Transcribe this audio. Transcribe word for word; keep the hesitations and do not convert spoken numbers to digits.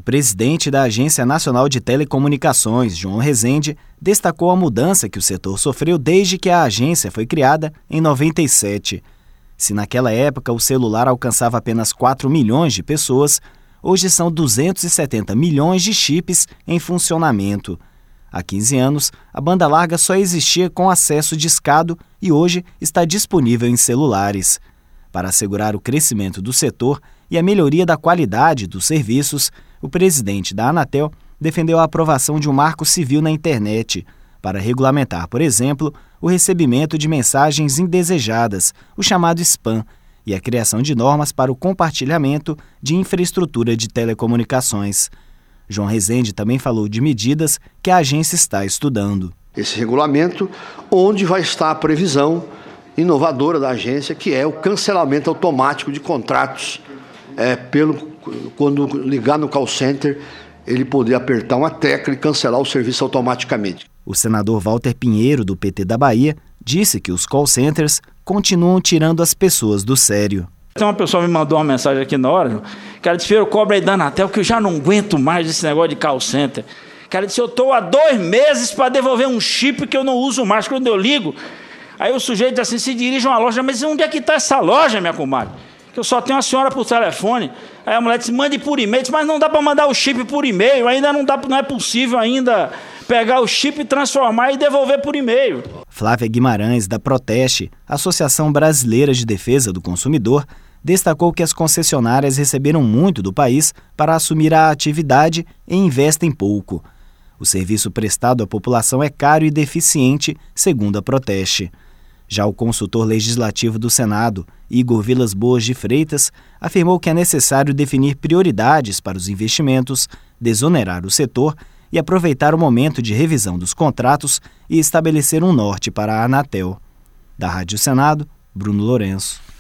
presidente da Agência Nacional de Telecomunicações, João Rezende, destacou a mudança que o setor sofreu desde que a agência foi criada em noventa e sete. Se naquela época o celular alcançava apenas quatro milhões de pessoas, hoje são duzentos e setenta milhões de chips em funcionamento. Há quinze anos, a banda larga só existia com acesso discado e hoje está disponível em celulares. Para assegurar o crescimento do setor e a melhoria da qualidade dos serviços, o presidente da Anatel defendeu a aprovação de um marco civil na internet para regulamentar, por exemplo, o recebimento de mensagens indesejadas, o chamado spam, e a criação de normas para o compartilhamento de infraestrutura de telecomunicações. João Rezende também falou de medidas que a agência está estudando. Esse regulamento, onde vai estar a previsão inovadora da agência, que é o cancelamento automático de contratos, é, pelo, quando ligar no call center, ele poder apertar uma tecla e cancelar o serviço automaticamente. O senador Walter Pinheiro, do P T da Bahia, disse que os call centers continuam tirando as pessoas do sério. Tem uma pessoa me mandou uma mensagem aqui na hora, cara disse, eu cobro aí da Anatel que eu já não aguento mais desse negócio de call center. Cara disse, eu estou há dois meses para devolver um chip que eu não uso mais, quando eu ligo. Aí o sujeito diz assim, se dirige a uma loja, mas onde é que está essa loja, minha comadre? Que eu só tenho a senhora por telefone. Aí a mulher disse, mande por e-mail, disse, mas não dá para mandar o chip por e-mail, ainda não, dá, não é possível ainda pegar o chip, transformar e devolver por e-mail. Flávia Guimarães, da Proteste, Associação Brasileira de Defesa do Consumidor, destacou que as concessionárias receberam muito do país para assumir a atividade e investem pouco. O serviço prestado à população é caro e deficiente, segundo a Proteste. Já o consultor legislativo do Senado, Igor Vilas Boas de Freitas, afirmou que é necessário definir prioridades para os investimentos, desonerar o setor e aproveitar o momento de revisão dos contratos e estabelecer um norte para a Anatel. Da Rádio Senado, Bruno Lourenço.